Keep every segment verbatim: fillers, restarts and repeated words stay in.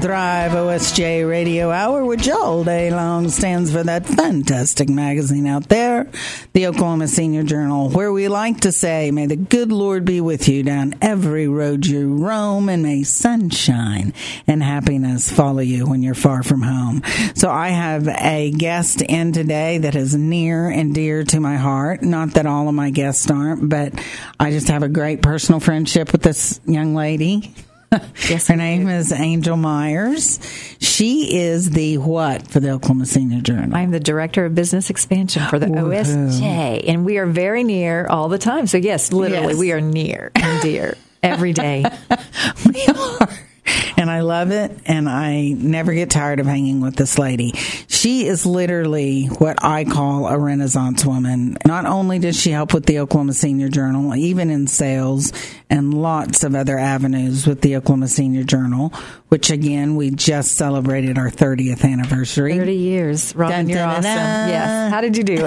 Thrive O S J Radio Hour, which all day long stands for that fantastic magazine out there, the Oklahoma Senior Journal, where we like to say, may the good Lord be with you down every road you roam, and may sunshine and happiness follow you when you're far from home. So I have a guest in today that is near and dear to my heart. Not that all of my guests aren't, but I just have a great personal friendship with this young lady. Yes, her name is Angel Myers. She is the what for the Oklahoma Senior Journal? I'm the Director of Business Expansion for the Woo-hoo. O S J, and we are very near all the time. So yes, literally, Yes. we are near and dear every day. We are. And I love it, and I never get tired of hanging with this lady. She is literally what I call a Renaissance woman. Not only does she help with the Oklahoma Senior Journal, even in sales and lots of other avenues with the Oklahoma Senior Journal, which, again, we just celebrated our thirtieth anniversary. thirty years. Robin, Dun, you're dun, awesome. dun, dun. Yes. How did you do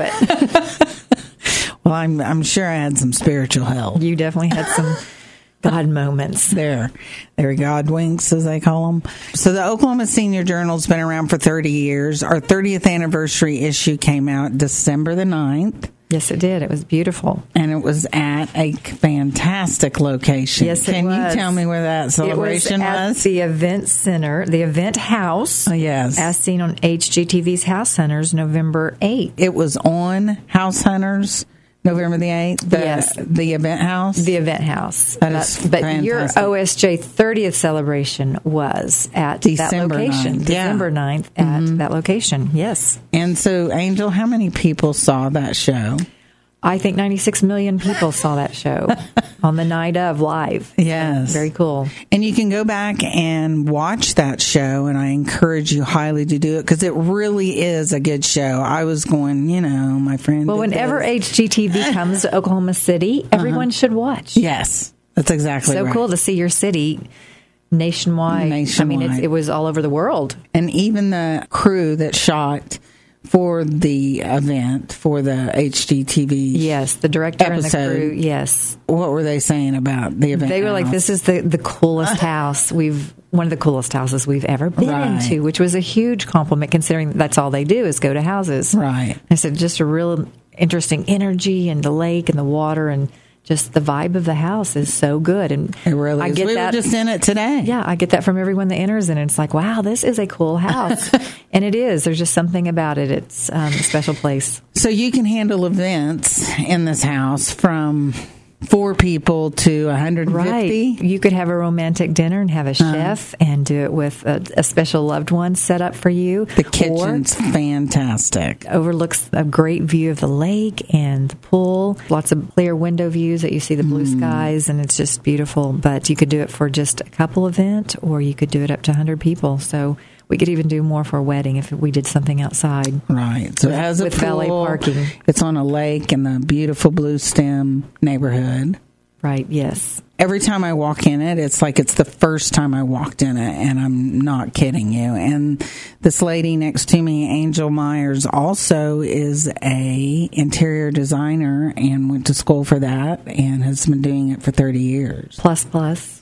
it? Well, I'm, I'm sure I had some spiritual help. You definitely had some God moments. There. There are God winks, as they call them. So the Oklahoma Senior Journal's been around for thirty years. Our thirtieth anniversary issue came out December the ninth. Yes, it did. It was beautiful. And it was at a fantastic location. Yes, it Can was. you tell me where that celebration it was? At was? the event center, the event house. Oh, yes. As seen on H G T V's House Hunters, November eighth. It was on House Hunters, November the eighth. The, Yes. The event house? The event house. That is but, but your fantastic. O S J thirtieth celebration was at December that location. ninth, yeah. December ninth at Mm-hmm. that location. Yes. And so, Angel, how many people saw that show? I think ninety-six million people saw that show on the night of live. Yes. Very cool. And you can go back and watch that show, and I encourage you highly to do it because it really is a good show. I was going, you know, my friend. Well, did whenever this. H G T V comes to Oklahoma City, everyone should watch. Yes, that's exactly So right. cool to see your city nationwide. Nationwide. I mean, it's, it was all over the world. And even the crew that shot for the event, for the H G T V. Yes, the director Episode. and the crew. Yes. What were they saying about the event? They were like, house? this is the, the coolest house we've, one of the coolest houses we've ever been Right. into, which was a huge compliment considering that's all they do is go to houses. Right. I said, just a real interesting energy and the lake and the water and just the vibe of the house is so good. And It really I is. get we that. were just in it today. Yeah, I get that from everyone that enters, and it's like, wow, this is a cool house. And it is. There's just something about it. It's um, a special place. So you can handle events in this house from four people to one hundred fifty. Right. You could have a romantic dinner and have a chef and do it with a, a special loved one set up for you. The kitchen's fantastic. Or overlooks a great view of the lake and the pool. Lots of clear window views that you see the blue Mm. skies, and it's just beautiful. But you could do it for just a couple event, or you could do it up to one hundred people. So we could even do more for a wedding if we did something outside. Right. So it has a With pool. valet parking. It's on a lake in the beautiful Blue Stem neighborhood. Right, yes. Every time I walk in it, it's like it's the first time I walked in it, and I'm not kidding you. And this lady next to me, Angel Myers, also is a interior designer and went to school for that and has been doing it for thirty years. Plus, plus.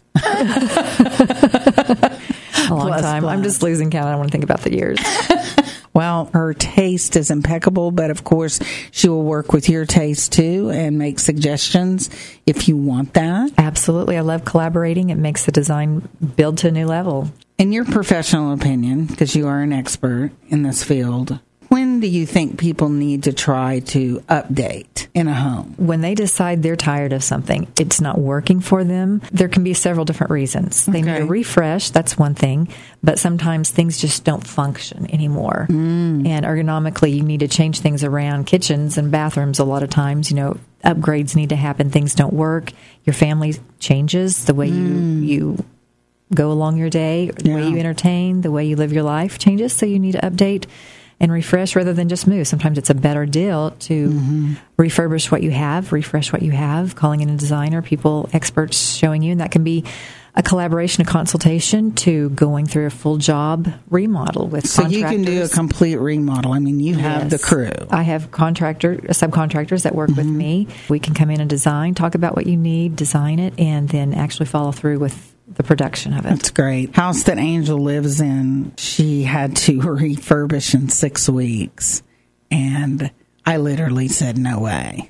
A long Plus, time. plus. I'm just losing count. I don't want to think about the years. Well, her taste is impeccable, but of course, she will work with your taste too and make suggestions if you want that. Absolutely. I love collaborating. It makes the design build to a new level. In your professional opinion, because you are an expert in this field, when do you think people need to try to update in a home? When they decide they're tired of something, it's not working for them, there can be several different reasons. They Okay. need a refresh, that's one thing, but sometimes things just don't function anymore. Mm. And ergonomically, you need to change things around. Kitchens and bathrooms, a lot of times, you know, upgrades need to happen. Things don't work. Your family changes. The way Mm. you, you go along your day, the Yeah. way you entertain, the way you live your life changes, so you need to update and refresh rather than just move. Sometimes it's a better deal to mm-hmm. refurbish what you have, refresh what you have, calling in a designer, people, experts showing you, and that can be a collaboration, a consultation, to going through a full job remodel with So contractors. you can do a complete remodel. I mean, you have Yes. the crew. I have contractor, subcontractors that work mm-hmm. with me. We can come in and design, talk about what you need, design it, and then actually follow through with the production of it. That's great. House that Angel lives in, she had to refurbish in six weeks. And I literally said, no way.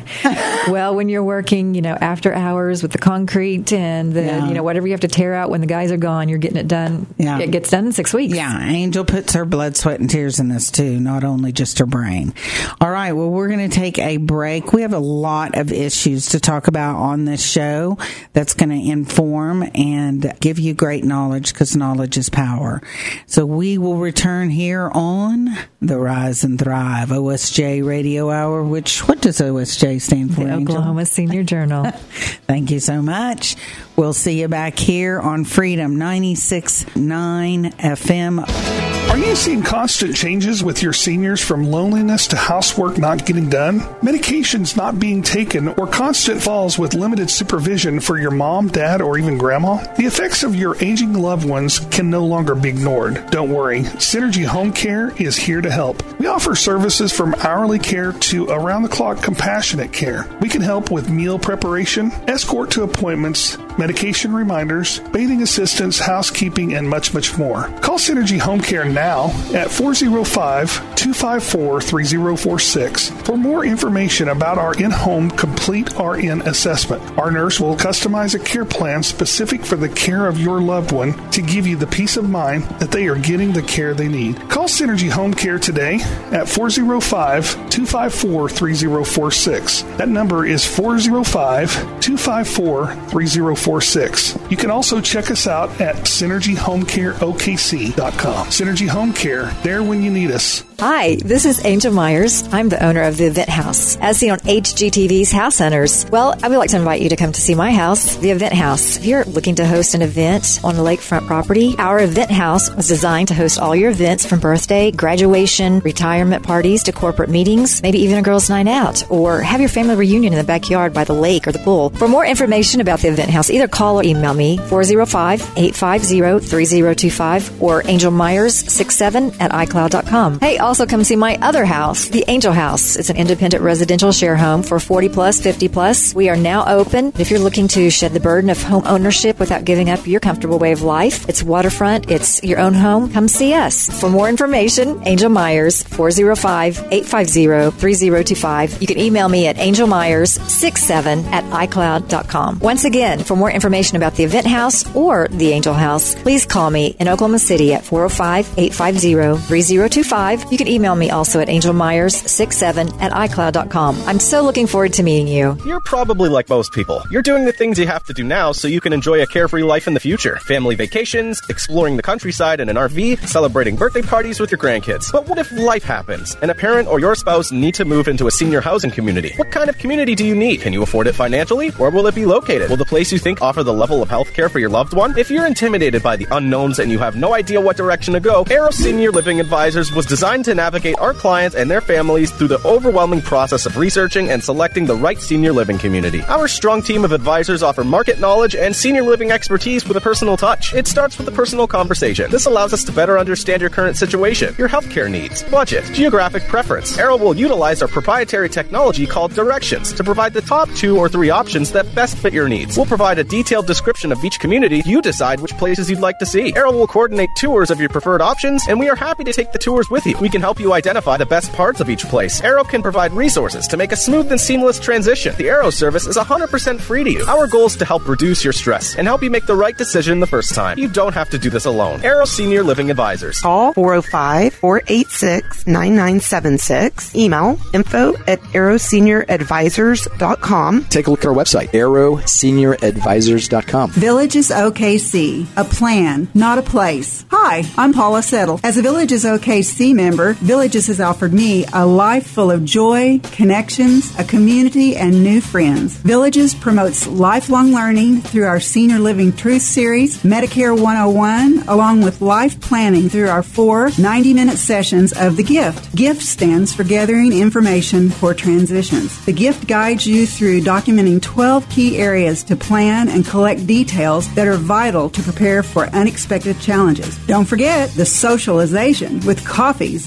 Well, when you're working, you know, after hours with the concrete and the, yeah. you know, whatever you have to tear out when the guys are gone, you're getting it done. Yeah. It gets done in six weeks. Yeah. Angel puts her blood, sweat, and tears in this too, not only just her brain. All right. Well, we're going to take a break. We have a lot of issues to talk about on this show that's going to inform and give you great knowledge, because knowledge is power. So we will return here on the Rise and Thrive O S J Radio Hour, which, what does O S J stand for? The Angel? Oklahoma Senior Journal. Thank you so much. We'll see you back here on Freedom ninety-six point nine F M. Are you seeing constant changes with your seniors, from loneliness to housework not getting done, medications not being taken, or constant falls with limited supervision for your mom, dad, or even grandma? The effects of your aging loved ones can no longer be ignored. Don't worry, Synergy Home Care is here to help. We offer services from hourly care to around-the-clock compassionate care. We can help with meal preparation, escort to appointments, medication reminders, bathing assistance, housekeeping, and much, much more. Call Synergy Home Care now at four oh five, two five four, three oh four six for more information about our in-home complete R N assessment. Our nurse will customize a care plan specific for the care of your loved one to give you the peace of mind that they are getting the care they need. Call Synergy Home Care today at four oh five, two five four, three oh four six. That number is four oh five, two five four, three oh four six. You can also check us out at synergy home care o k c dot com. Synergy Home Care, there when you need us. Hi, this is Angel Myers. I'm the owner of the Event House, as seen on H G T V's House Hunters. Well, I would like to invite you to come to see my house, the Event House. If you're looking to host an event on a lakefront property, our Event House was designed to host all your events, from birthday, graduation, retirement parties to corporate meetings, maybe even a girls' night out, or have your family reunion in the backyard by the lake or the pool. For more information about the Event House, either call or email me four oh five, eight five zero, three oh two five or angel myers six seven at i cloud dot com. Hey, also come see my other house, the Angel House. It's an independent residential share home for forty plus, fifty plus. We are now open. If you're looking to shed the burden of home ownership without giving up your comfortable way of life, it's waterfront, it's your own home, come see us. For more information, Angel Myers, four oh five, eight five zero, three oh two five. You can email me at angel myers six seven at i cloud dot com. Once again, for more information about the Event House or the Angel House, please call me in Oklahoma City at four oh five, eight five zero, three oh two five. You can email me also at angel myers six seven at i cloud dot com. I'm so looking forward to meeting you. You're probably like most people. You're doing the things you have to do now so you can enjoy a carefree life in the future. Family vacations, exploring the countryside in an R V, celebrating birthday parties with your grandkids. But what if life happens and a parent or your spouse need to move into a senior housing community? What kind of community do you need? Can you afford it financially? Where will it be located? Will the place you think offer the level of health care for your loved one? If you're intimidated by the unknowns and you have no idea what direction to go, Arrow Senior Living Advisors was designed to navigate our clients and their families through the overwhelming process of researching and selecting the right senior living community. Our strong team of advisors offer market knowledge and senior living expertise with a personal touch. It starts with a personal conversation. This allows us to better understand your current situation, your healthcare needs, budget, geographic preference. Arrow will utilize our proprietary technology called Directions to provide the top two or three options that best fit your needs. We'll provide a detailed description of each community. You decide which places you'd like to see. Arrow will coordinate tours of your preferred options, and we are happy to take the tours with you. We can help you identify the best parts of each place. Arrow can provide resources to make a smooth and seamless transition. The Arrow service is one hundred percent free to you. Our goal is to help reduce your stress and help you make the right decision the first time. You don't have to do this alone. Arrow Senior Living Advisors. Call four oh five, four eight six, nine nine seven six. Email info at arrow senior advisors dot com. Take a look at our website, arrow senior advisors dot com. Villages O K C, a plan, not a place. Hi, I'm Paula Settle. As a Villages O K C member, Villages has offered me a life full of joy, connections, a community, and new friends. Villages promotes lifelong learning through our Senior Living Truth Series, Medicare one oh one, along with life planning through our four ninety-minute sessions of The Gift. GIFT stands for Gathering Information for Transitions. The Gift guides you through documenting twelve key areas to plan and collect details that are vital to prepare for unexpected challenges. Don't forget the socialization with coffees,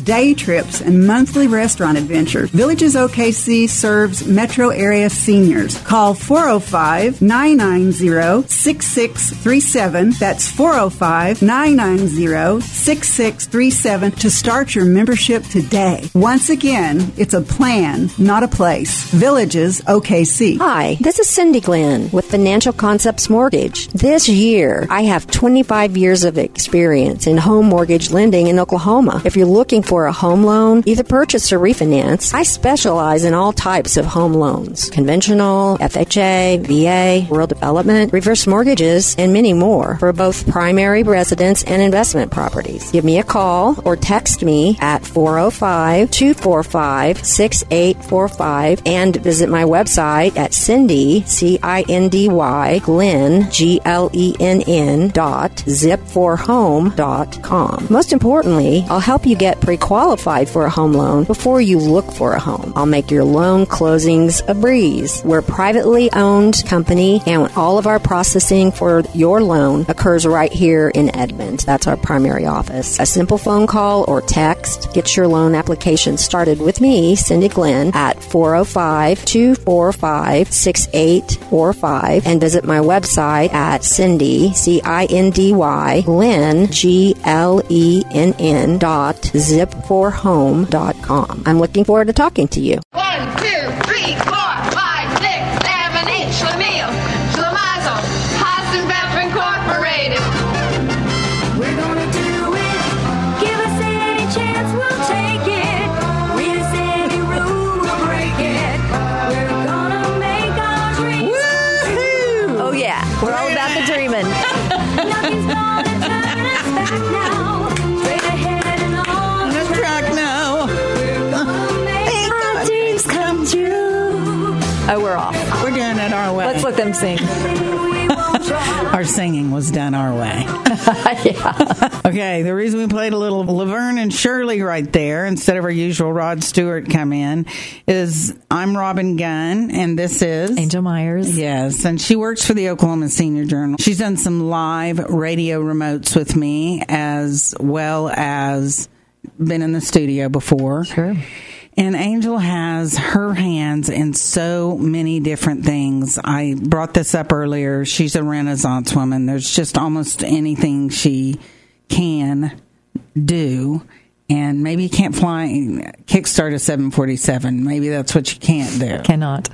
day trips, and monthly restaurant adventures. Villages O K C serves metro area seniors. Call four oh five, nine nine zero, six six three seven. That's four oh five, nine nine zero, six six three seven to start your membership today. Once again, it's a plan, not a place. Villages O K C. Hi, this is Cindy Glenn with Financial Concepts Mortgage. This year, I have twenty-five years of experience in home mortgage lending in Oklahoma. If you're looking for a home loan, either purchase or refinance, I specialize in all types of home loans. Conventional, F H A, V A, rural development, reverse mortgages, and many more for both primary residence and investment properties. Give me a call or text me at four oh five, two four five, six eight four five and visit my website at Cindy, C I N D Y, Glenn, G L E N N dot zip for home dot com. Most importantly, I'll help you get pre-qualified for a home loan before you look for a home. I'll make your loan closings a breeze. We're a privately owned company, and all of our processing for your loan occurs right here in Edmond. That's our primary office. A simple phone call or text gets your loan application started with me, Cindy Glenn, at four oh five, two four five, six eight four five and visit my website at Cindy, C I N D Y, Glenn, G L E N N dot zip for home dot com. I'm looking forward to talking to you. One, two, three, four, five, six, seven, eight. Schlemiel, Schlemazel, Hassenbeff Incorporated. We're gonna do it. Give us any chance, we'll take it. Read us any rule, we'll break it. We're gonna make our dreams. Woohoo! Oh, yeah. We're all about the dreaming. Nothing's gonna turn us back now. Straight ahead and on The track now. We're gonna make our dreams come true. Oh, we're off. We're doing it our way. Let's let them sing. We won't try. Our singing was done our way. Yeah. Okay, the reason we played a little Laverne and Shirley right there instead of our usual Rod Stewart come in is I'm Robin Gunn, and this is Angel Myers. Yes, and she works for the Oklahoma Senior Journal. She's done some live radio remotes with me as well as been in the studio before. Sure. And Angel has her hands in so many different things. I brought this up earlier. She's a Renaissance woman. There's just almost anything she can do. And maybe you can't fly, kickstart a seven forty-seven. Maybe that's what you can't do. Cannot.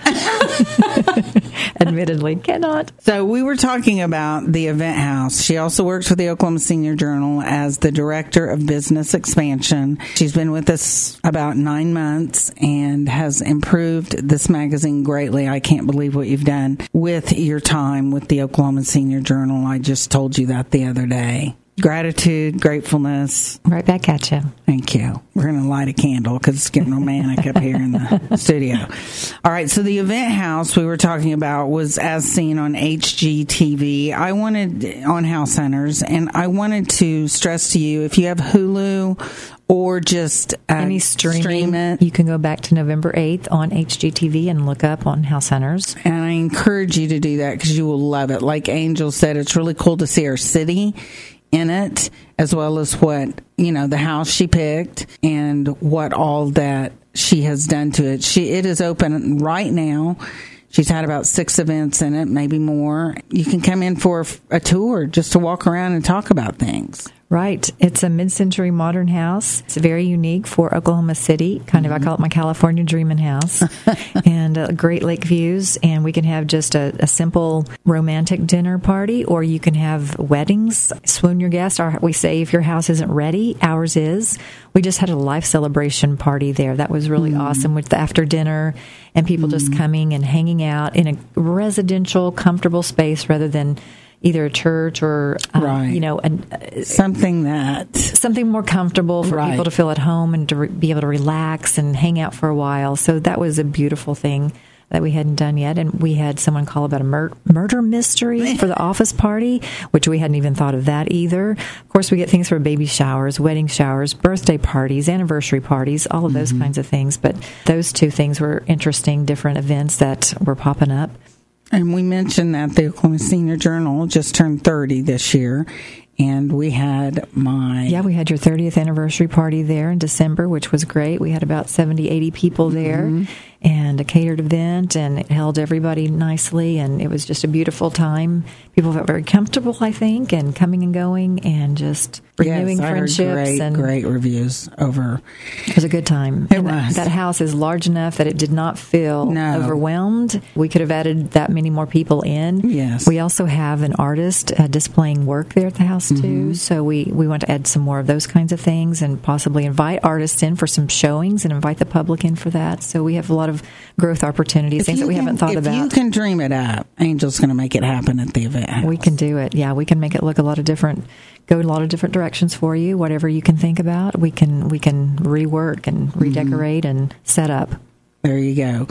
Admittedly, cannot. So we were talking about the Event House. She also works for the Oklahoma Senior Journal as the Director of Business Expansion. She's been with us about nine months and has improved this magazine greatly. I can't believe what you've done with your time with the Oklahoma Senior Journal. I just told you that the other day. Gratitude, gratefulness. Right back at you. Thank you. We're going to light a candle because it's getting romantic up here in the studio. All right. So the Event House we were talking about was as seen on H G T V. I wanted on House Hunters, and I wanted to stress to you if you have Hulu or just uh, any streaming, stream it. You can go back to November eighth on H G T V and look up on House Hunters. And I encourage you to do that because you will love it. Like Angel said, it's really cool to see our city in it, as well as what, you know, the house she picked and what all that she has done to it. She it is open right now. She's had about six events in it, maybe more. You can come in for a tour just to walk around and talk about things. Right. It's a mid-century modern house. It's very unique for Oklahoma City. Kind of, I call it my California dreaming house. And uh, great lake views. And we can have just a, a simple romantic dinner party, or you can have weddings. Swoon your guest. Our, we say if your house isn't ready, ours is. We just had a life celebration party there. That was really mm. awesome with the after dinner and people mm. just coming and hanging out in a residential, comfortable space rather than either a church or, um, right. you know, an, uh, something that something more comfortable for right. people to feel at home and to re- be able to relax and hang out for a while. So that was a beautiful thing that we hadn't done yet. And we had someone call about a mur- murder mystery for the office party, which we hadn't even thought of that either. Of course, we get things for baby showers, wedding showers, birthday parties, anniversary parties, all of those mm-hmm. kinds of things. But those two things were interesting, different events that were popping up. And we mentioned that the Oklahoma Senior Journal just turned thirty this year. And we had my... Yeah, we had your thirtieth anniversary party there in December, which was great. We had about seventy, eighty people there, mm-hmm. and a catered event, and it held everybody nicely, and it was just a beautiful time. People felt very comfortable, I think, and coming and going, and just renewing yes, I friendships. Heard great, and great reviews over. It was a good time. It and was. That, that house is large enough that it did not feel no. overwhelmed. We could have added that many more people in. Yes. We also have an artist uh, displaying work there at the house, too, mm-hmm. so we, we want to add some more of those kinds of things and possibly invite artists in for some showings and invite the public in for that. So we have a lot of growth opportunities, if things that we can, haven't thought if about. If you can dream it up, Angel's going to make it happen at the event house. We can do it. Yeah, we can make it look a lot of different, go a lot of different directions for you. Whatever you can think about, we can we can rework and redecorate mm-hmm. and set up. There you go.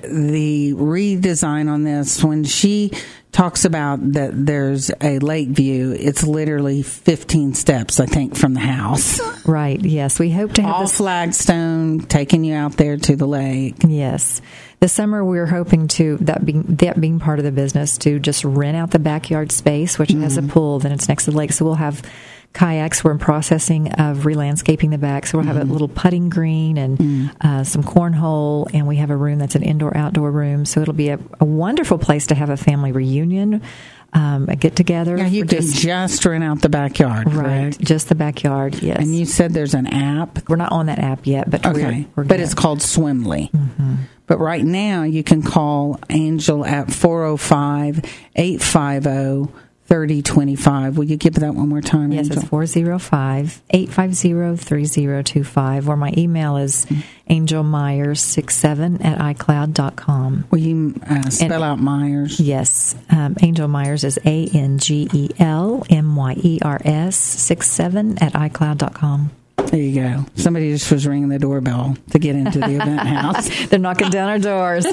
The redesign on this, when she talks about that there's a lake view, it's literally fifteen steps, I think, from the house. Right, yes. We hope to have all this flagstone, taking you out there to the lake. Yes. This summer, we're hoping to, that being, that being part of the business, to just rent out the backyard space, which mm-hmm. has a pool, then it's next to the lake. So we'll have kayaks. We're in processing of re-landscaping the back, so we'll have mm. a little putting green and mm. uh, some cornhole, and we have a room that's an indoor-outdoor room, so it'll be a, a wonderful place to have a family reunion, um, a get-together. Yeah, you can just, just rent out the backyard, right? correct? Just the backyard, yes. And you said there's an app? We're not on that app yet, but okay. we're, we're But good. it's called Swimly. Mm-hmm. But right now, you can call Angel at four oh five, eight five zero, three oh two five. Will you give that one more time, Yes, Angel? it's four oh five, eight five zero, three oh two five, or my email is angel myers six seven at icloud dot com. Will you uh, spell and, out Myers? Yes. Um, Angel Myers is A N G E L M Y E R S six seven at icloud dot com. There you go. Somebody just was ringing the doorbell to get into the event house. They're knocking down our doors.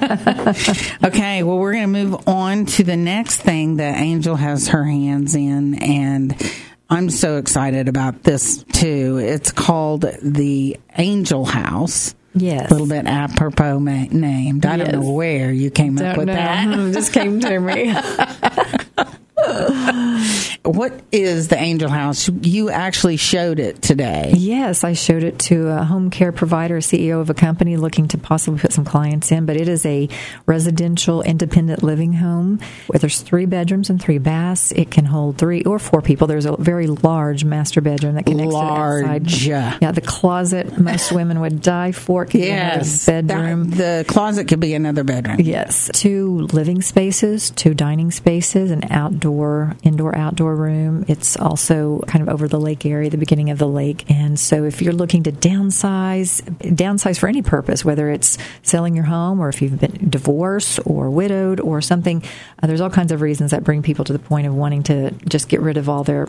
Okay, well, we're going to move on to the next thing that Angel has her hands in, and I'm so excited about this, too. It's called the Angel House. Yes. A little bit apropos ma- named. I yes. don't know where you came don't up with know. that. It just came to me. What is the Angel House? You actually showed it today. Yes, I showed it to a home care provider, a C E O of a company looking to possibly put some clients in, but it is a residential independent living home where there's three bedrooms and three baths. It can hold three or four people. There's a very large master bedroom that connects large. to the outside. Yeah, the closet most women would die for. Yes. Bedroom. That, the closet could be another bedroom. Yes. Two living spaces, two dining spaces, an outdoor, indoor, outdoor room. It's also kind of over the lake area, the beginning of the lake. And so if you're looking to downsize, downsize for any purpose, whether it's selling your home or if you've been divorced or widowed or something, uh, there's all kinds of reasons that bring people to the point of wanting to just get rid of all their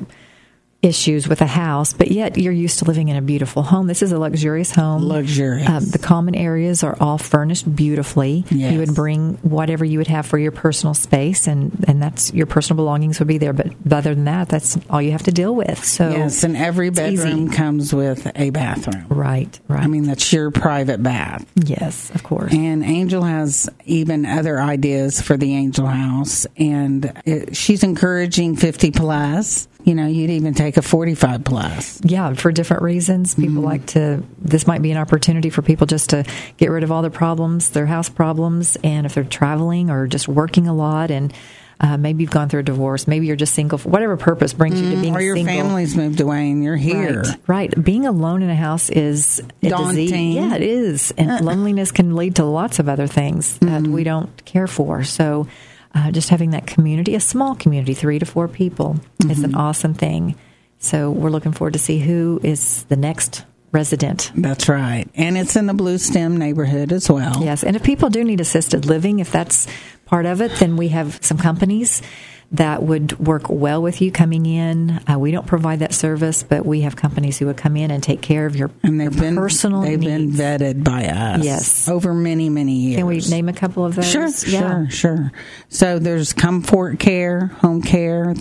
issues with a house, but yet you're used to living in a beautiful home. This is a luxurious home. Luxurious. Um, the common areas are all furnished beautifully. Yes. You would bring whatever you would have for your personal space, and, and that's your personal belongings would be there. But other than that, that's all you have to deal with. So yes, and every bedroom easy. comes with a bathroom. Right, right. I mean, that's your private bath. Yes, of course. And Angel has even other ideas for the Angel House, and it, she's encouraging fifty plus. You know, you'd even take a forty-five plus. Yeah, for different reasons. People mm-hmm. like to, this might be an opportunity for people just to get rid of all their problems, their house problems, and if they're traveling or just working a lot, and uh, maybe you've gone through a divorce, maybe you're just single, for whatever purpose brings mm-hmm. you to being single. Or your single. family's moved away and you're here. Right, right. Being alone in a house is a daunting. Disease. Yeah, it is. And uh-uh. loneliness can lead to lots of other things that mm-hmm. we don't care for. So Uh, just having that community, a small community, three to four people, mm-hmm. is an awesome thing. So we're looking forward to see who is the next resident. That's right. And it's in the Blue Stem neighborhood as well. Yes. And if people do need assisted living, if that's part of it, then we have some companies that would work well with you coming in. Uh, we don't provide that service, but we have companies who would come in and take care of your, and they've your been, personal they've needs. been vetted by us. Yes. Over many, many years. Can we name a couple of those? Sure, yeah. sure, sure. So there's Comfort Care, Home Care, that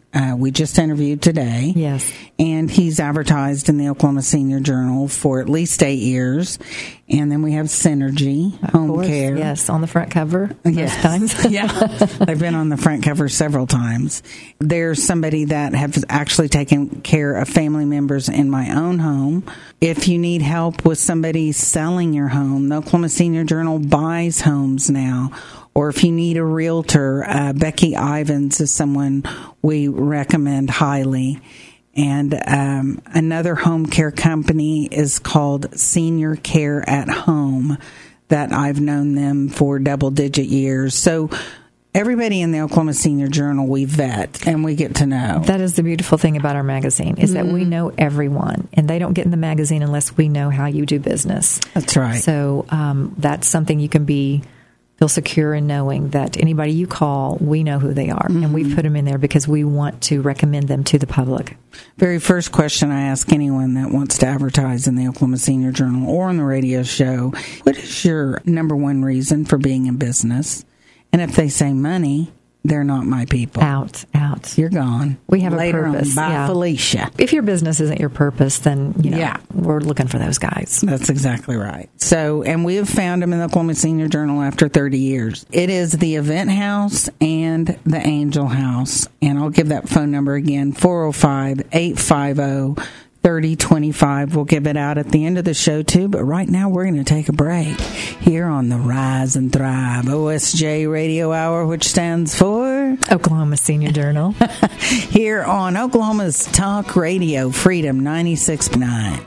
uh, we just interviewed today. Yes. And he's advertised in the Oklahoma Senior Journal for at least eight years. And then we have Synergy Home course, Care. Yes, on the front cover most Yes. times. Yeah. They've been on the front cover several times. There's somebody that has actually taken care of family members in my own home. If you need help with somebody selling your home, the Oklahoma Senior Journal buys homes now. Or if you need a realtor, uh, Becky Ivins is someone we recommend highly. And um, another home care company is called Senior Care at Home, that I've known them for double-digit years. So everybody in the Oklahoma Senior Journal we vet and we get to know. That is the beautiful thing about our magazine, is Mm-hmm. that we know everyone, and they don't get in the magazine unless we know how you do business. That's right. So um, that's something you can be feel secure in knowing that anybody you call, we know who they are, Mm-hmm. and we've put them in there because we want to recommend them to the public. Very first question I ask anyone that wants to advertise in the Oklahoma Senior Journal or on the radio show, what is your number one reason for being in business? And if they say money, they're not my people. Out, out. You're gone. We have Later a purpose. On, bye, yeah. Felicia. If your business isn't your purpose, then, you know, Yeah. we're looking for those guys. That's exactly right. So, and we have found them in the Oklahoma Senior Journal after thirty years. It is the Event House and the Angel House. And I'll give that phone number again, four oh five, eight five oh, thirty twenty-five. We'll give it out at the end of the show, too. But right now, we're going to take a break here on the Rise and Thrive O S J Radio Hour, which stands for Oklahoma Senior Journal. here on Oklahoma's Talk Radio, Freedom ninety-six point nine.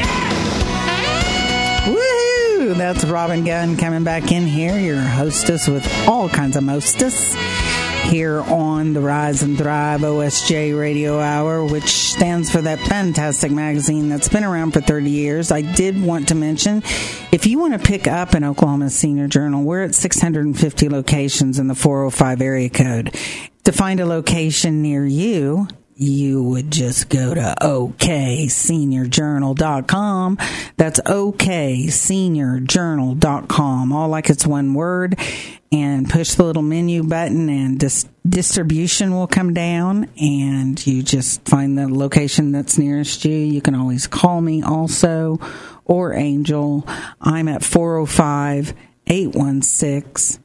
Woohoo! That's Robin Gunn coming back in here, your hostess with all kinds of mostess, here on the Rise and Thrive O S J Radio Hour, which stands for that fantastic magazine that's been around for thirty years. I did want to mention, if you want to pick up an Oklahoma Senior Journal, we're at six hundred fifty locations in the four oh five area code. To find a location near you, you would just go to O K senior journal dot com. That's O K senior journal dot com, all like it's one word, and push the little menu button and dis- distribution will come down and you just find the location that's nearest you. You can always call me also, or Angel. I'm at four oh five, eight one six,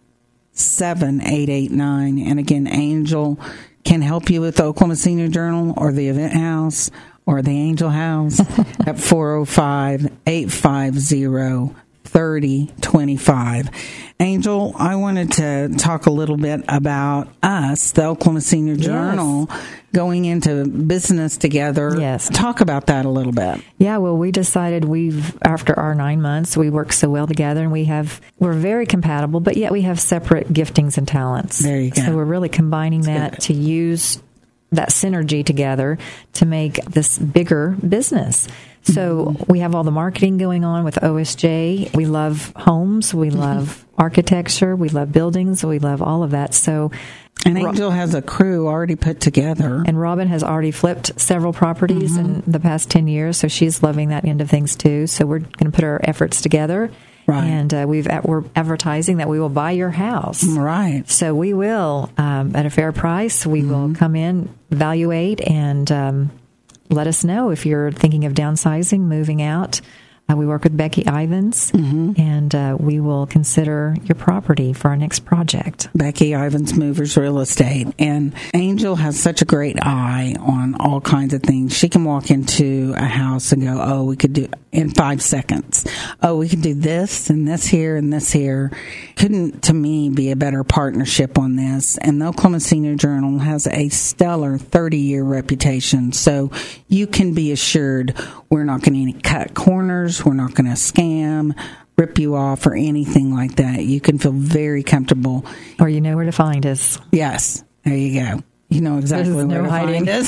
seven eight eight nine. And again, Angel can help you with the Oklahoma Senior Journal or the Event House or the Angel House at four oh five, eight five zero, thirty twenty-five. Angel, I wanted to talk a little bit about us, the Oklahoma Senior Journal, yes. going into business together. Yes. Talk about that a little bit. Yeah, well, we decided we've, after our nine months, we work so well together, and we have, we're very compatible, but yet we have separate giftings and talents. There you go. So we're really combining That's that good. to use that synergy together to make this bigger business. So mm-hmm. we have all the marketing going on with O S J. We love homes. We love architecture. We love buildings. We love all of that. So, and Angel has a crew already put together. And Robin has already flipped several properties mm-hmm. in the past ten years. So she's loving that end of things too. So we're going to put our efforts together. Right. And uh, we've we're advertising that we will buy your house. Right. So we will, um, at a fair price, we mm-hmm. will come in, evaluate, and um, let us know if you're thinking of downsizing, moving out. Uh, we work with Becky Ivins, mm-hmm. and uh, we will consider your property for our next project. Becky Ivins Movers Real Estate. And Angel has such a great eye on all kinds of things. She can walk into a house and go, oh, we could do, in five seconds, oh, we could do this and this here and this here. Couldn't, to me, be a better partnership on this. And the Oklahoma Senior Journal has a stellar thirty-year reputation. So you can be assured we're not going to cut corners. We're not going to scam, rip you off, or anything like that. You can feel very comfortable. Or you know where to find us. Yes. There you go. You know exactly where no to hiding. find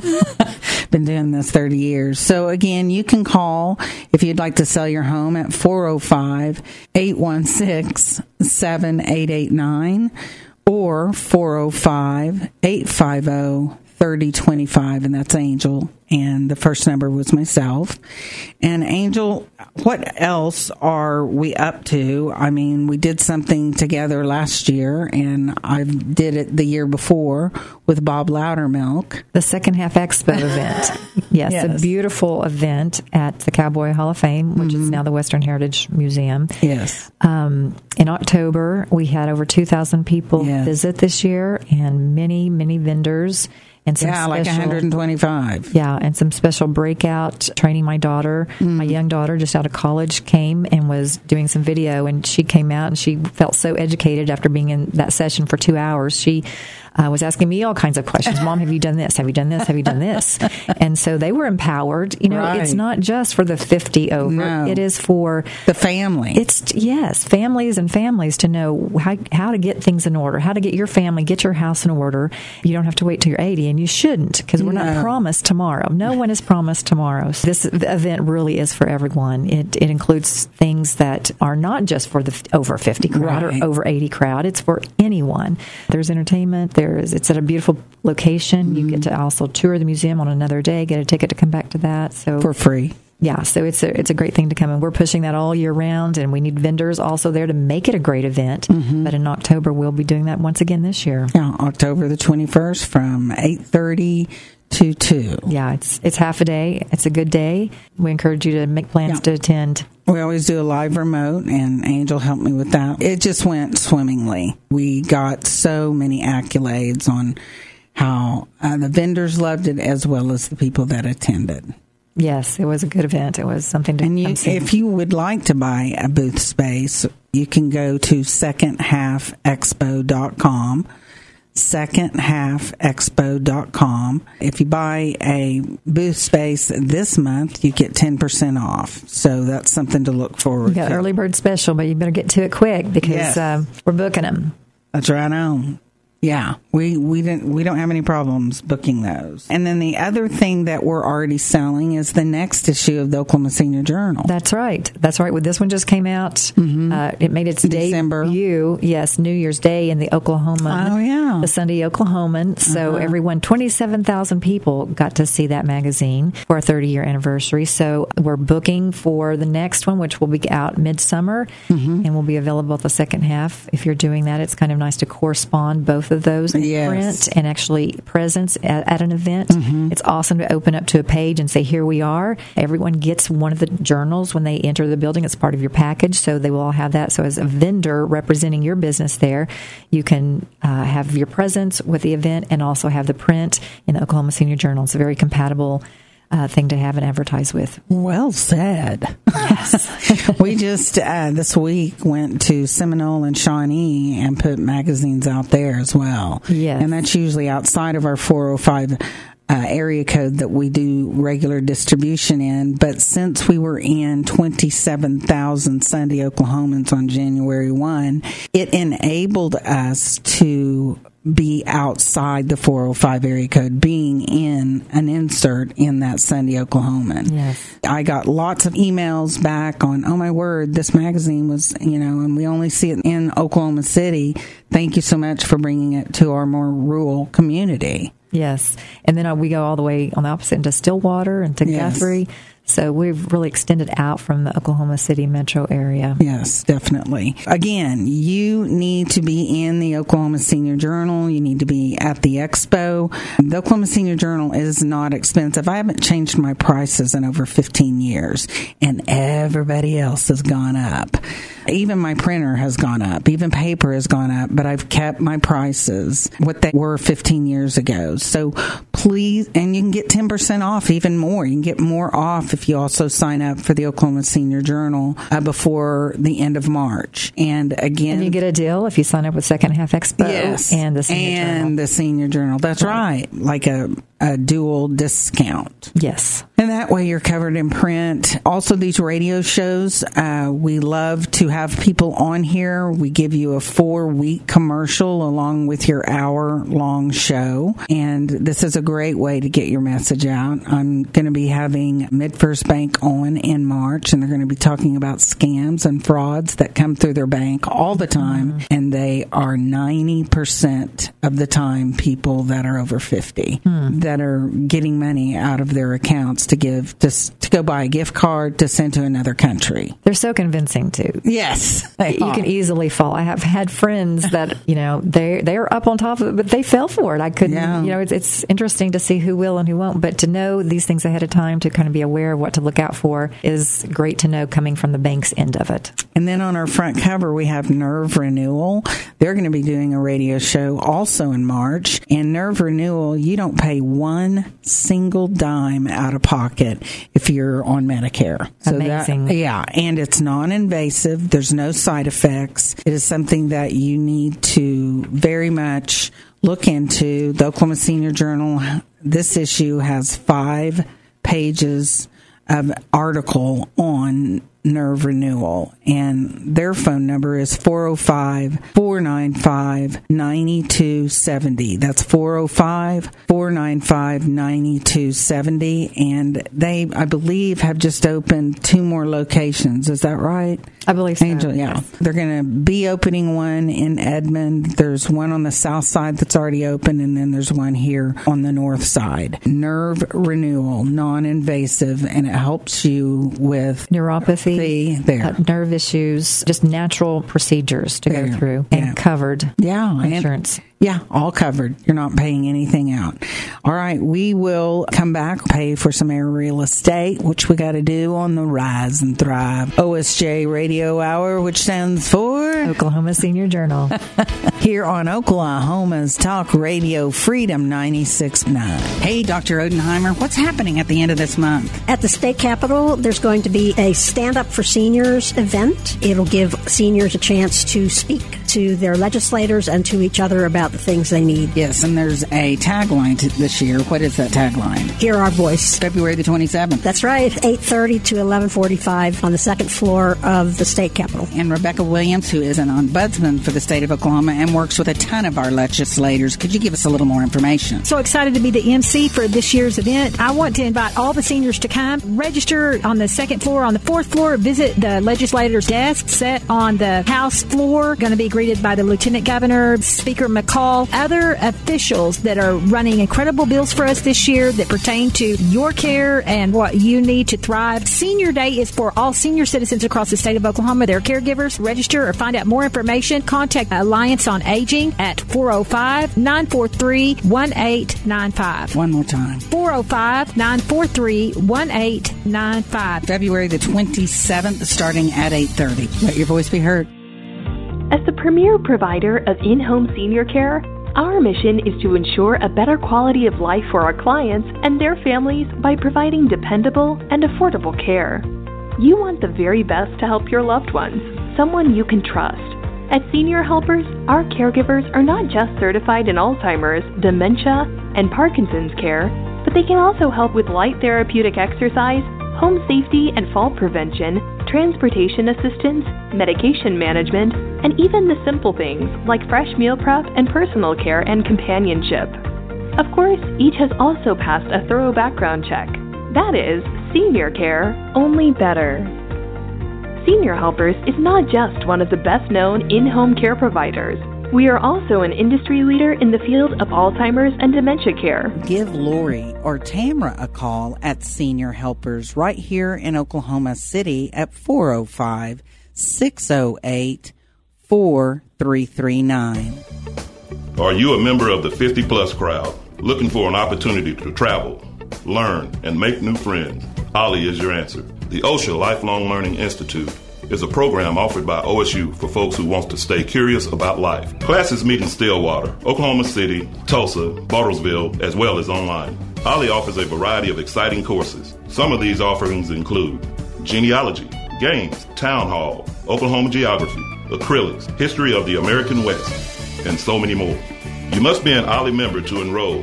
us. Been doing this thirty years. So, again, you can call if you'd like to sell your home at four oh five, eight one six, seven eight eight nine or four oh five, eight five oh, thirty twenty-five, and that's Angel. And the first number was myself. And Angel, what else are we up to? I mean, we did something together last year, and I did it the year before with Bob Loudermilk. The Second Half Expo event. Yes, Yes. a beautiful event at the Cowboy Hall of Fame, which is now the Western Heritage Museum. Yes. Um, in October, we had over two thousand people Yes. visit this year, and many, many vendors. And some Yeah, like special, one hundred twenty-five. Yeah, and some special breakout training. My daughter, my young daughter, just out of college, came and was doing some video, and she came out and she felt so educated after being in that session for two hours. She uh, was asking me all kinds of questions. Mom, have you done this? Have you done this? Have you done this? And so they were empowered. You know, Right. it's not just for the fifty over. No. It is for The family. it's yes, families and families to know how how to get things in order, how to get your family, get your house in order. You don't have to wait till you're eighty, and you shouldn't, because we're No. not promised tomorrow. No one is promised tomorrow. So this event really is for everyone. It it includes things that are not just for the f- over fifty crowd Right. or over eighty crowd. It's for anyone. There's entertainment. There's it's at a beautiful location. You get to also tour the museum on another day. Get a ticket to come back to that. So for free. yeah, so it's a it's a great thing to come, and we're pushing that all year round, and we need vendors also there to make it a great event. But in October, we'll be doing that once again this year. Yeah, October the twenty-first from eight thirty to two. Yeah, it's it's half a day. It's a good day. We encourage you to make plans Yeah. to attend. We always do a live remote, and Angel helped me with that. It just went swimmingly. We got so many accolades on how uh, the vendors loved it, as well as the people that attended. Yes, it was a good event. It was something to And you, come see. if you would like to buy a booth space, you can go to second half expo dot com. second half expo dot com. If you buy a booth space this month, you get ten percent off. So that's something to look forward You got to. early bird special, but you better get to it quick because Yes. uh, we're booking them. That's right on. Yeah, we we didn't we don't have any problems booking those. And then the other thing that we're already selling is the next issue of the Oklahoma Senior Journal. That's right. That's right. Well, this one just came out. Mm-hmm. Uh, it made its December. debut. Yes, New Year's Day in the Oklahoman. Oh, yeah. The Sunday Oklahoman. So Uh-huh. everyone, twenty-seven thousand people got to see that magazine for our thirty-year anniversary. So we're booking for the next one, which will be out midsummer, Mm-hmm. and will be available at the second half. If you're doing that, it's kind of nice to correspond both of those in Yes. print and actually presence at, at an event. Mm-hmm. It's awesome to open up to a page and say, here we are. Everyone gets one of the journals when they enter the building. It's part of your package, so they will all have that. So as a vendor representing your business there, you can uh, have your presence with the event and also have the print in the Oklahoma Senior Journal. It's a very compatible uh, thing to have and advertise with. Well said. Yes. We just, uh, this week, went to Seminole and Shawnee and put magazines out there as well. Yes. And that's usually outside of our four oh five uh, area code that we do regular distribution in. But since we were in twenty-seven thousand Sunday Oklahomans on January first, it enabled us to be outside the four oh five area code, being in an insert in that Sunday Oklahoman. Yes. I got lots of emails back on, oh my word, this magazine was, you know, and we only see it in Oklahoma City. Thank you so much for bringing it to our more rural community. Yes. And then uh, we go all the way on the opposite into Stillwater and to Yes. Guthrie. So we've really extended out from the Oklahoma City metro area. Yes, definitely. Again, you need to be in the Oklahoma Senior Journal. You need to be at the expo. The Oklahoma Senior Journal is not expensive. I haven't changed my prices in over fifteen years, and everybody else has gone up. Even my printer has gone up. Even paper has gone up, but I've kept my prices what they were fifteen years ago. So please, and you can get ten percent off, even more. You can get more off if you also sign up for the Oklahoma Senior Journal uh, before the end of March. And again, And you get a deal if you sign up with Second Half Expo yes, and the Senior and Journal. the Senior Journal. That's right. Like a, a a dual discount. Yes. And that way you're covered in print. Also, these radio shows, uh, we love to have people on here. We give you a four-week commercial along with your hour-long show. And this is a great way to get your message out. I'm going to be having MidFirst Bank on in March, and they're going to be talking about scams and frauds that come through their bank all the time. Mm. And they are ninety percent of the time people that are over fifty mm. that are getting money out of their accounts to give to, to go buy a gift card to send to another country. They're so convincing too. Yes, you can easily fall. I have had friends that you know they they are up on top of it, but they fell for it. I couldn't. Yeah. You know, it's it's interesting to see who will and who won't, but to know these things ahead of time, to kind of be aware of what to look out for, is great to know coming from the bank's end of it. And then on our front cover, we have Nerve Renewal. They're going to be doing a radio show also in March. And Nerve Renewal, you don't pay one single dime out of pocket if you're on Medicare. So Amazing. That, yeah, and it's non-invasive. There's no side effects. It is something that you need to very much look into. The Oklahoma Senior Journal, this issue has five pages of article on Nerve Renewal, and their phone number is four oh five, four nine five, nine two seven oh. That's four oh five, four nine five, nine two seven oh, and they, I believe, have just opened two more locations. Is that right? I believe so. Angel, yeah. They're going to be opening one in Edmond. There's one on the south side that's already open, and then there's one here on the north side. Nerve Renewal, non-invasive, and it helps you with neuropathy, there. Uh, nerve issues, just natural procedures to there. go through, and yeah. covered yeah, insurance. And, yeah, all covered. You're not paying anything out. All right, we will come back, pay for some air real estate, which we got to do on the Rise and Thrive O S J Radio Hour, which stands for Oklahoma Senior Journal. Here on Oklahoma's Talk Radio Freedom ninety-six point nine. Hey, Doctor Odenheimer, what's happening at the end of this month? At the state capitol, there's going to be a Stand Up for Seniors event. It'll give seniors a chance to speak to their legislators and to each other about the things they need. Yes, and there's a tagline to this year. What is that tagline? Hear our voice. February the twenty-seventh. That's right, eight thirty to eleven forty-five on the second floor of the state capitol. And Rebecca Williams, who is an ombudsman for the state of Oklahoma and works with a ton of our legislators, could you give us a little more information? So excited to be the M C for this year's event. I want to invite all the seniors to come. Register on the second floor. On the fourth floor, visit the legislators' desk set on the House floor. Going to be greeted by the Lieutenant Governor, Speaker McCall, other officials that are running incredible bills for us this year that pertain to your care and what you need to thrive. Senior Day is for all senior citizens across the state of Oklahoma. They're caregivers. Register or find out more information. Contact Alliance on Aging at four oh five, nine four three, one eight nine five. One more time. four oh five, nine four three, one eight nine five. February the twenty-seventh, starting at eight thirty. Let your voice be heard. As the premier provider of in-home senior care, our mission is to ensure a better quality of life for our clients and their families by providing dependable and affordable care. You want the very best to help your loved ones, someone you can trust. At Senior Helpers, our caregivers are not just certified in Alzheimer's, dementia, and Parkinson's care, but they can also help with light therapeutic exercise, home safety and fall prevention, transportation assistance, medication management, and even the simple things like fresh meal prep and personal care and companionship. Of course, each has also passed a thorough background check. That is, senior care, only better. Senior Helpers is not just one of the best-known in-home care providers. We are also an industry leader in the field of Alzheimer's and dementia care. Give Lori or Tamra a call at Senior Helpers right here in Oklahoma City at four oh five, six oh eight, four three three nine. Are you a member of the fifty plus crowd looking for an opportunity to travel, learn, and make new friends? Ollie is your answer. The OSHA Lifelong Learning Institute is a program offered by O S U for folks who want to stay curious about life. Classes meet in Stillwater, Oklahoma City, Tulsa, Bartlesville, as well as online. Ollie offers a variety of exciting courses. Some of these offerings include genealogy, games, town hall, Oklahoma geography, acrylics, history of the American West, and so many more. You must be an Ollie member to enroll.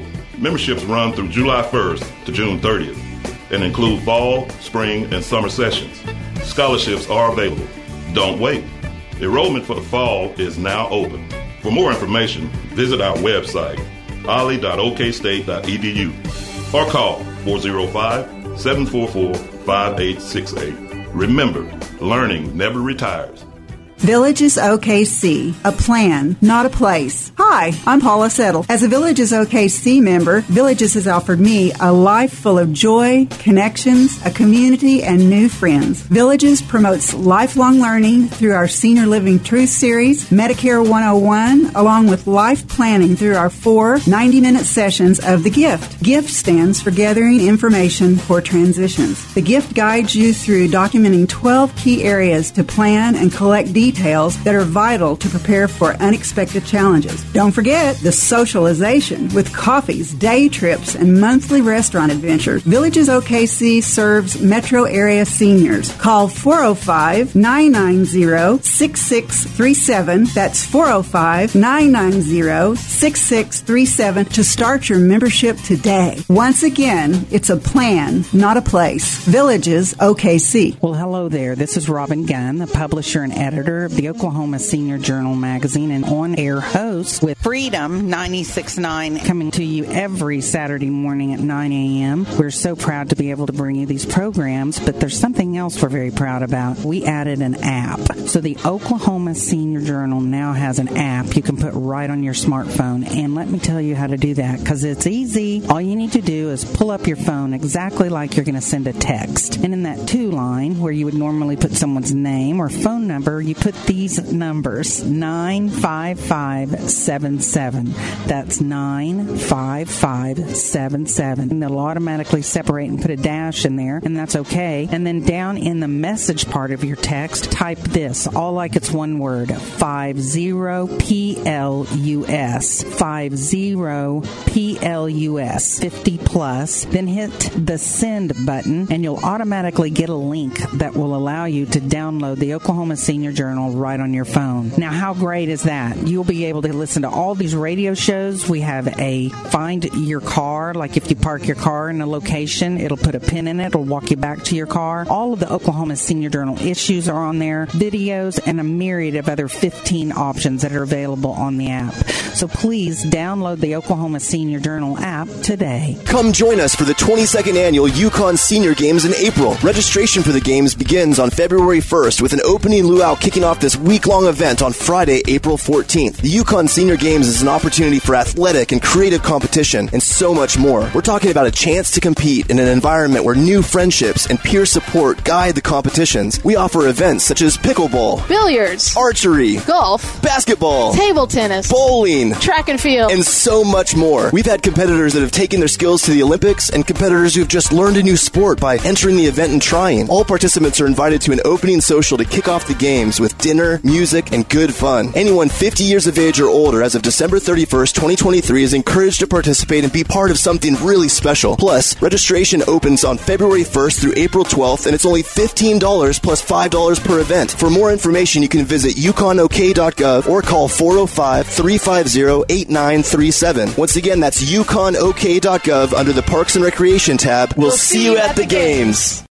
Memberships run through July first to June thirtieth and include fall, spring, and summer sessions. Scholarships are available. Don't wait. Enrollment for the fall is now open. For more information, visit our website, ollie dot o k state dot e d u or call four oh five, seven four four, five eight six eight. Remember, learning never retires. Villages O K C, a plan, not a place. Hi, I'm Paula Settle. As a Villages O K C member, Villages has offered me a life full of joy, connections, a community, and new friends. Villages promotes lifelong learning through our Senior Living Truth Series, Medicare one oh one, along with life planning through our four ninety-minute sessions of The Gift. GIFT stands for Gathering Information for Transitions. The Gift guides you through documenting twelve key areas to plan and collect details that are vital to prepare for unexpected challenges. Don't forget the socialization with coffees, day trips, and monthly restaurant adventures. Villages O K C serves metro area seniors. Call four oh five, nine nine zero, six six three seven. That's four oh five, nine nine zero, six six three seven to start your membership today. Once again, it's a plan, not a place. Villages O K C. Well, hello there. This is Robin Gunn, the publisher and editor of the Oklahoma Senior Journal magazine and on-air host with Freedom ninety-six point nine, coming to you every Saturday morning at nine a.m. We're so proud to be able to bring you these programs, but there's something else we're very proud about. We added an app. So the Oklahoma Senior Journal now has an app you can put right on your smartphone, and let me tell you how to do that, because it's easy. All you need to do is pull up your phone exactly like you're going to send a text, and in that to line where you would normally put someone's name or phone number, you put these numbers, nine five five seven seven. That's nine five five seven seven. And they'll automatically separate and put a dash in there, and that's okay. And then down in the message part of your text, type this, all like it's one word, five zero P L U S. five zero P L U S. fifty plus. Then hit the send button, and you'll automatically get a link that will allow you to download the Oklahoma Senior Journal right on your phone. Now, how great is that? You'll be able to listen to all these radio shows. We have a find your car, like if you park your car in a location, it'll put a pin in it, it'll walk you back to your car. All of the Oklahoma Senior Journal issues are on there, videos, and a myriad of other fifteen options that are available on the app. So please download the Oklahoma Senior Journal app today. Come join us for the twenty-second annual Yukon Senior Games in April. Registration for the games begins on February first with an opening luau kicking off this week-long event on Friday, April fourteenth. The Yukon Senior Games is an opportunity for athletic and creative competition and so much more. We're talking about a chance to compete in an environment where new friendships and peer support guide the competitions. We offer events such as pickleball, billiards, archery, golf, basketball, table tennis, bowling, track and field, and so much more. We've had competitors that have taken their skills to the Olympics and competitors who've just learned a new sport by entering the event and trying. All participants are invited to an opening social to kick off the games with dinner, music, and good fun. Anyone fifty years of age or older as of December thirty-first, twenty twenty-three is encouraged to participate and be part of something really special. Plus, registration opens on February first through April twelfth, and it's only fifteen dollars plus five dollars per event. For more information, you can visit yukon o k dot gov or call four oh five, three five zero, eight nine three seven. Once again, that's yukon o k dot gov under the Parks and Recreation tab. We'll, we'll see you at the games.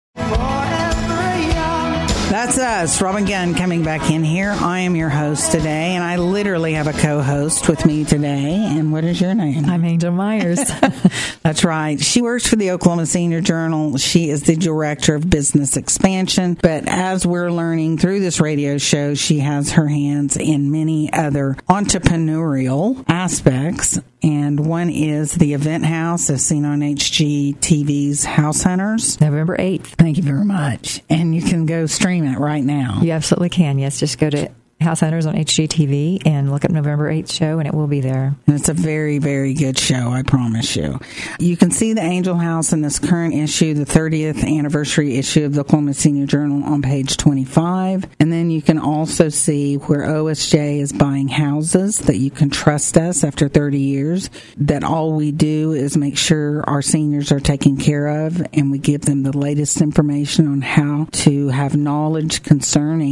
That's us, Robin Gunn, coming back in here. I am your host today, and I literally have a co-host with me today. And what is your name? I'm Angel Myers. That's right. She works for the Oklahoma Senior Journal. She is the director of business expansion. But as we're learning through this radio show, she has her hands in many other entrepreneurial aspects. And one is the Event House, as seen on H G T V's House Hunters. November eighth. Thank you very much. And you can go stream it right now. You absolutely can, yes. Just go to House Hunters on H G T V and look up November eighth show, and it will be there. And it's a very, very good show, I promise you. You can see the Angel House in this current issue, the thirtieth anniversary issue of the Oklahoma Senior Journal, on page twenty-five. And then you can also see where O S J is buying houses, that you can trust us after thirty years, that all we do is make sure our seniors are taken care of, and we give them the latest information on how to have knowledge concerning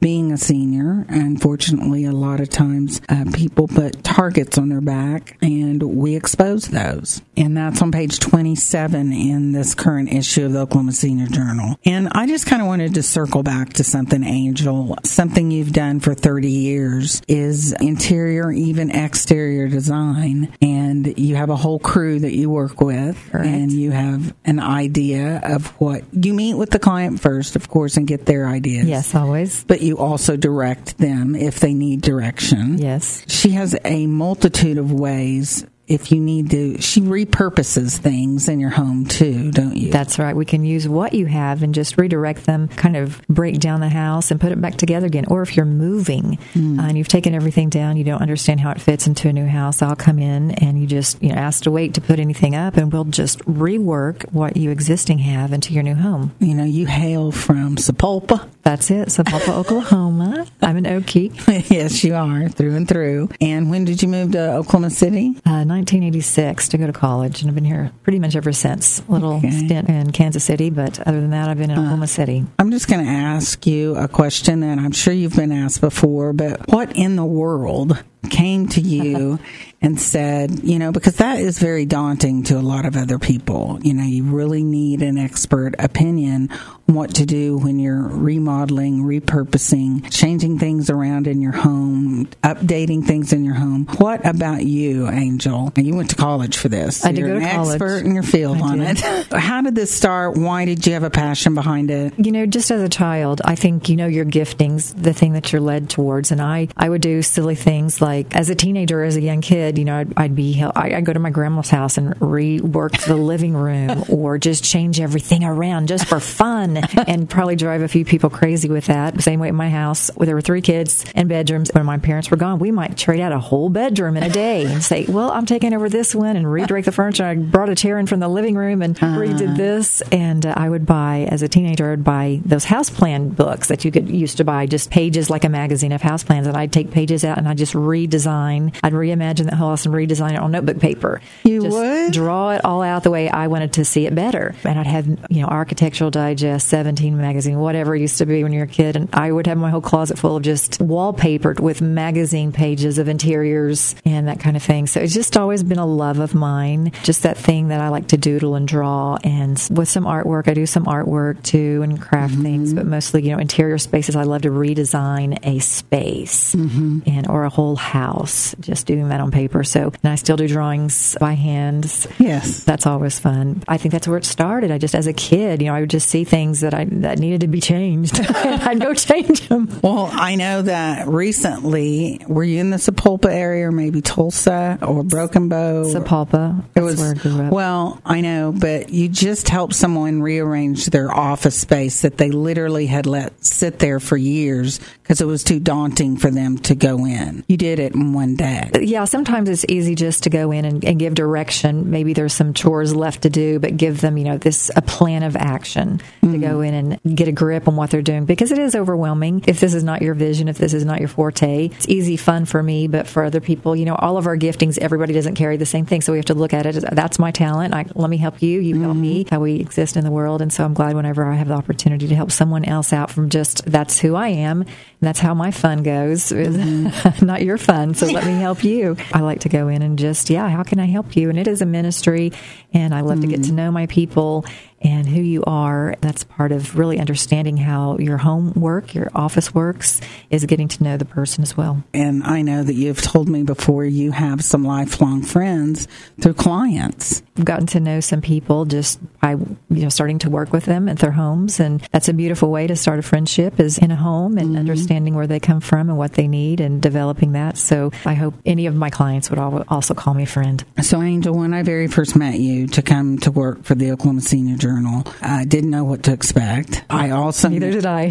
being a senior. Unfortunately, a lot of times uh, people put targets on their back, and we expose those. And that's on page twenty-seven in this current issue of the Oklahoma Senior Journal. And I just kind of wanted to circle back to something, Angel. Something you've done for thirty years is interior, even exterior design. And you have a whole crew that you work with. Correct. And you have an idea of what you meet with the client first, of course, and get their ideas. Yes, always. But you also direct them if they need direction. Yes. She has a multitude of ways. If you need to, she repurposes things in your home too, don't you? That's right. We can use what you have and just redirect them, kind of break down the house and put it back together again. Or if you're moving mm. uh, and you've taken everything down, you don't understand how it fits into a new house, I'll come in and you just, you know, ask to wait to put anything up, and we'll just rework what you existing have into your new home. You know, you hail from Sapulpa. That's it, Sapulpa, Oklahoma. I'm an Okie. Yes, you are, through and through. And when did you move to Oklahoma City? Uh, nineteen eighty-six to go to college, and I've been here pretty much ever since. A little okay. stint in Kansas City, but other than that, I've been in uh, Oklahoma City. I'm just going to ask you a question that I'm sure you've been asked before, but what in the world came to you and said, you know, because that is very daunting to a lot of other people. You know, you really need an expert opinion on what to do when you're remodeling, repurposing, changing things around in your home, updating things in your home. What about you, Angel? You went to college for this. I did You're go to an college. expert in your field I on did. it. How did this start? Why did you have a passion behind it? You know, just as a child, I think, you know, your giftings, the thing that you're led towards. And I, I would do silly things like, as a teenager, as a young kid, you know, I'd, I'd be, I'd go to my grandma's house and rework the living room or just change everything around just for fun, and probably drive a few people crazy with that. Same way at my house, where there were three kids and bedrooms. When my parents were gone, we might trade out a whole bedroom in a day and say, well, I'm taking over this one and redirect the furniture. I brought a chair in from the living room and uh-huh. redid this. And uh, I would buy, as a teenager, I would buy those house plan books that you could used to buy, just pages like a magazine of house plans. And I'd take pages out and I'd just redesign. I'd reimagine the whole house and redesign it on notebook paper. You just would? Draw it all out the way I wanted to see it better. And I'd have, you know, Architectural Digest, seventeen magazine, whatever it used to be when you were a kid. And I would have my whole closet full of just wallpapered with magazine pages of interiors and that kind of thing. So it's just always been a love of mine. Just that thing that I like to doodle and draw. And with some artwork, I do some artwork too and craft mm-hmm. things, but mostly, you know, interior spaces. I love to redesign a space mm-hmm. and or a whole house, just doing that on paper. So, and I still do drawings by hand. Yes. That's always fun. I think that's where it started. I just, as a kid, you know, I would just see things that I that needed to be changed, and I'd go change them. Well, I know that recently, were you in the Sapulpa area, or maybe Tulsa or Broken Bow? Sapulpa. It was. That's where I grew up. Well, I know, but you just helped someone rearrange their office space that they literally had let sit there for years because it was too daunting for them to go in. You did it in one day. Yeah, sometimes it's easy just to go in and, and give direction. Maybe there's some chores left to do, but give them, you know, this a plan of action mm-hmm. to go in and get a grip on what they're doing, because it is overwhelming. If this is not your vision, if this is not your forte, it's easy fun for me, but for other people, you know, all of our giftings, everybody doesn't carry the same thing. So we have to look at it as, that's my talent. I, let me help you. You mm-hmm. help me. How we exist in the world. And so I'm glad whenever I have the opportunity to help someone else out from just, that's who I am. And that's how my fun goes. Mm-hmm. Not your fun. So let me help you. I like to go in and just, yeah, how can I help you? And it is a ministry, and I love mm-hmm. to get to know my people and who you are. That's part of really understanding how your home work, your office works, is getting to know the person as well. And I know that you've told me before you have some lifelong friends through clients. I've gotten to know some people just by, you know, starting to work with them at their homes. And that's a beautiful way to start a friendship, is in a home and mm-hmm. understanding where they come from and what they need and developing that. So I hope any of my clients would also call me friend. So Angel, when I very first met you to come to work for the Oklahoma Senior Journal, I didn't know what to expect. I also Neither did I.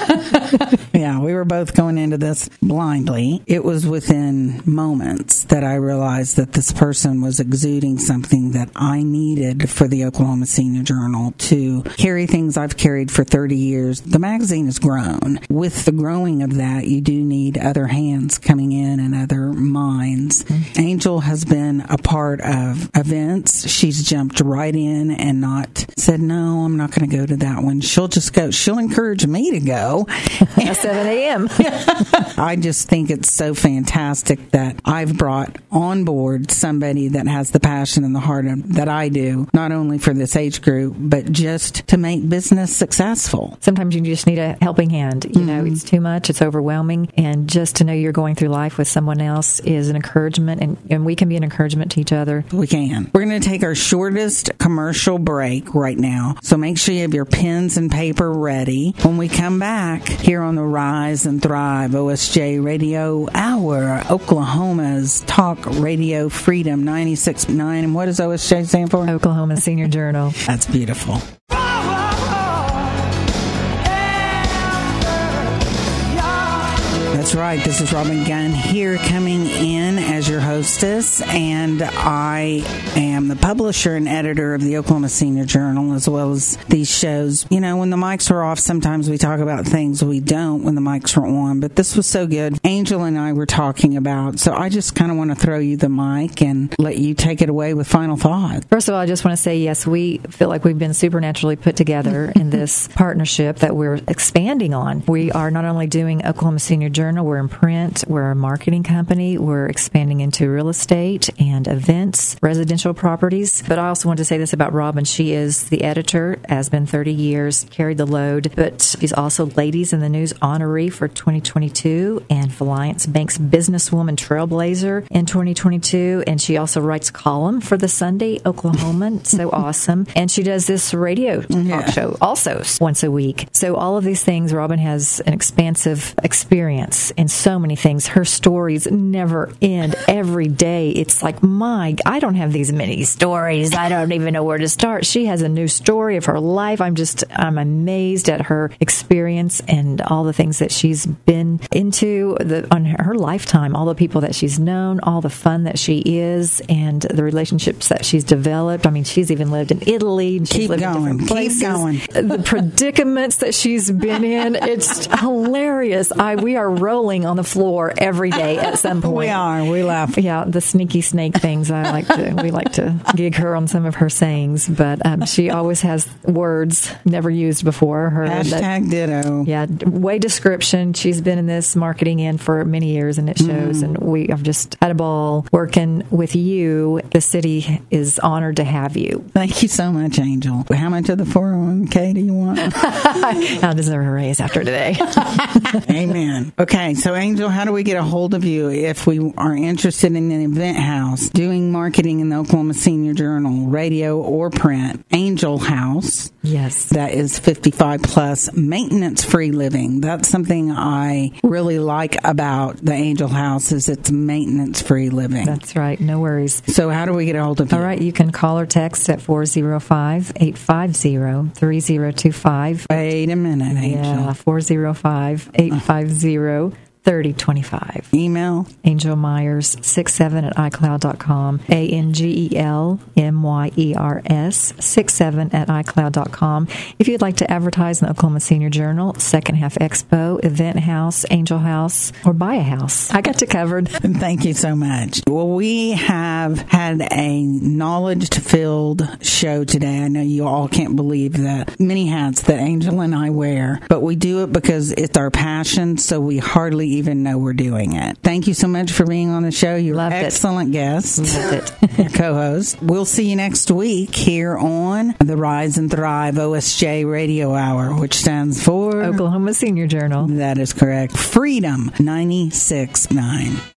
Yeah, we were both going into this blindly. It was within moments that I realized that this person was exuding something that I needed for the Oklahoma Senior Journal to carry things I've carried for thirty years. The magazine has grown. With the growing of that, you do need other hands coming in and other minds. Mm-hmm. Angel has been a part of events. She's jumped right in and not said, no, I'm not going to go to that one. She'll just go. She'll encourage me to go. At seven a.m. I just think it's so fantastic that I've brought on board somebody that has the passion and the heart of, that I do, not only for this age group, but just to make business successful. Sometimes you just need a helping hand. You know, it's too much, it's overwhelming, and just to know you're going through life with someone else is an encouragement, and, and we can be an encouragement to each other. We can. We're going to take our shortest commercial break right now, so make sure you have your pens and paper ready. When we come back here on the Rise and Thrive O S J Radio Hour, Oklahoma's Talk Radio Freedom ninety-six point nine. And what does O S J stand for? Oklahoma Senior Journal. That's beautiful. That's right. This is Robin Gunn here coming in as your hostess, and I am the publisher and editor of the Oklahoma Senior Journal, as well as these shows. You know, when the mics are off, sometimes we talk about things we don't when the mics are on, but this was so good. Angel and I were talking about, so I just kind of want to throw you the mic and let you take it away with final thoughts. First of all, I just want to say, yes, we feel like we've been supernaturally put together in this partnership that we're expanding on. We are not only doing Oklahoma Senior Journal, we're in print, we're a marketing company, we're expanding into real estate and events, residential properties. But I also want to say this about Robin. She is the editor, has been thirty years, carried the load, but she's also Ladies in the News honoree for twenty twenty-two and Valiance Bank's Businesswoman Trailblazer in twenty twenty-two. And she also writes a column for the Sunday Oklahoman. So awesome. And she does this radio talk Yeah. show also once a week. So all of these things, Robin has an expansive experience in so many things. Her stories never end. Every day it's like, my, I don't have these many stories. I don't even know where to start. She has a new story of her life. I'm just, I'm amazed at her experience and all the things that she's been into the, on her lifetime, all the people that she's known, all the fun that she is, and the relationships that she's developed. I mean, she's even lived in Italy. She's Keep lived going. in different places. Keep going. The predicaments that she's been in, it's hilarious. I we are rolling on the floor every day at some point. We are. We laugh. Yeah, the sneaky snake things. I like to. We like to gig her on some of her sayings, but um, she always has words never used before. Her Hashtag ditto. Yeah, way description. She's been in this marketing end for many years, and it shows. Mm. And we have just had a ball working with you. The city is honored to have you. Thank you so much, Angel. How much of the four oh one k do you want? I'll deserve a raise after today. Amen. Okay, so Angel, how do we get a hold of you if we are interested in an event house, doing marketing in the Oklahoma Senior Journal, radio or print? Angel House. Yes. That is fifty-five plus, maintenance-free living. That's something I really like about the Angel House is it's maintenance-free living. That's right. No worries. So how do we get a hold of you? All right. You can call or text at four oh five, eight five zero, three oh two five. Wait a minute, Angel. Yeah, four oh five, eight five zero, thirty twenty-five. Email? Angel Myers six seven at iCloud dot com. A N G E L M Y E R S six seven at iCloud dot com. If you'd like to advertise in the Oklahoma Senior Journal, Second Half Expo, Event House, Angel House, or buy a house, I got you covered. Thank you so much. Well, we have had a knowledge-filled show today. I know you all can't believe the many hats that Angel and I wear, but we do it because it's our passion, so we hardly even know we're doing it. Thank you so much for being on the show. You're Loved an it. excellent guest. Loved it. Your co-host. We'll see you next week here on the Rise and Thrive O S J Radio Hour, which stands for Oklahoma Senior Journal. That is correct. Freedom ninety-six point nine.